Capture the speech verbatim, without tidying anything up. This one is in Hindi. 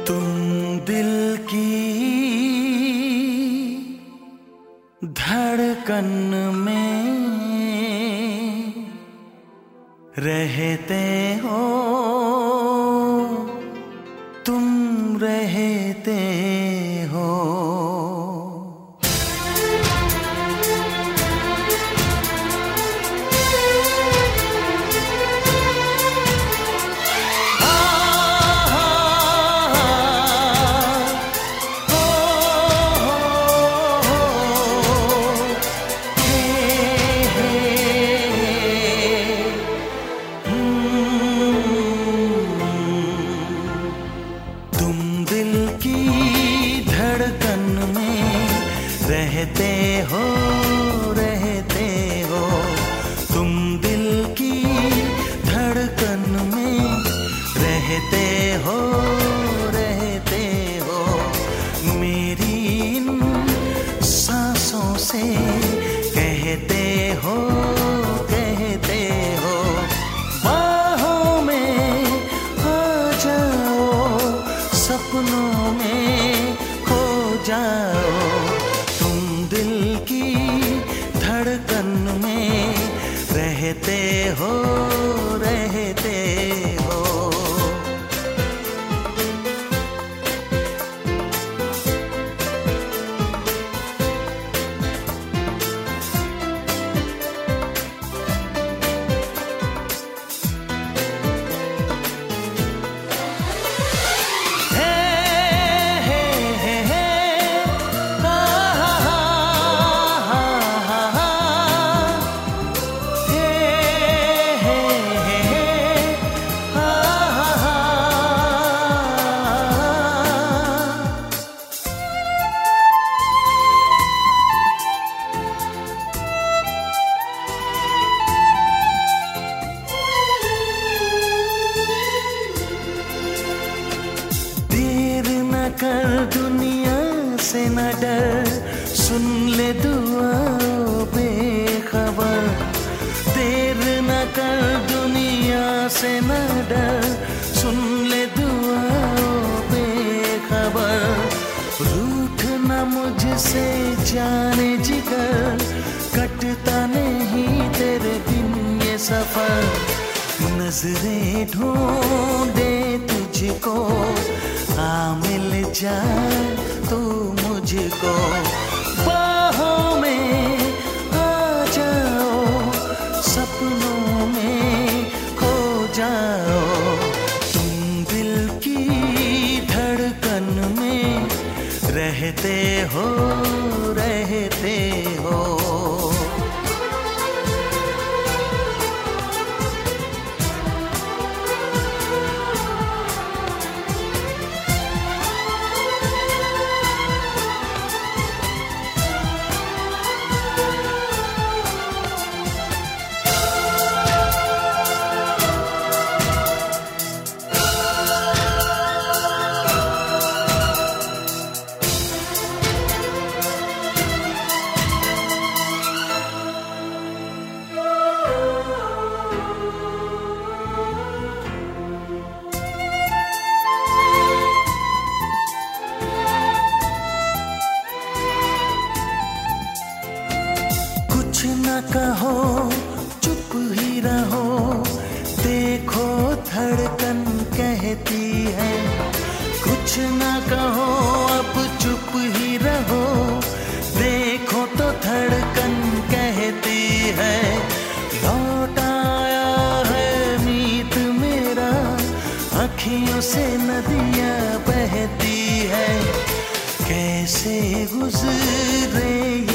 तुम दिल की धड़कन में रहते हो, तुम रहते हो। रहते हो, रहते हो, तुम दिल की धड़कन में रहते हो, रहते हो। मेरी इन सांसों से कहते हो, कहते हो। बाहों में आ जाओ, सपनों में खो जाओ। दिल की धड़कन में रहते हो, रहते हो। कर दुनिया से न डर, सुन ले दुआ बेखबर। देर न कर दुनिया से न डर, सुन ले दुआ बेखबर। रूठ न मुझसे जाने जिगर, कटता नहीं तेरे बिन ये सफर। नजरें ढूंढे तुझको, आ मिल जाए तू मुझको। बाहों में आ जाओ, सपनों में खो जाओ। तुम दिल की धड़कन में रहते हो, रहते हो। कुछ न कहो, चुप ही रहो, देखो धड़कन कहती है। कुछ न कहो, अब चुप ही रहो, देखो तो धड़कन कहती है। लौट आया है मीत मेरा, अखियों से नदियाँ बहती है। कैसे गुजरे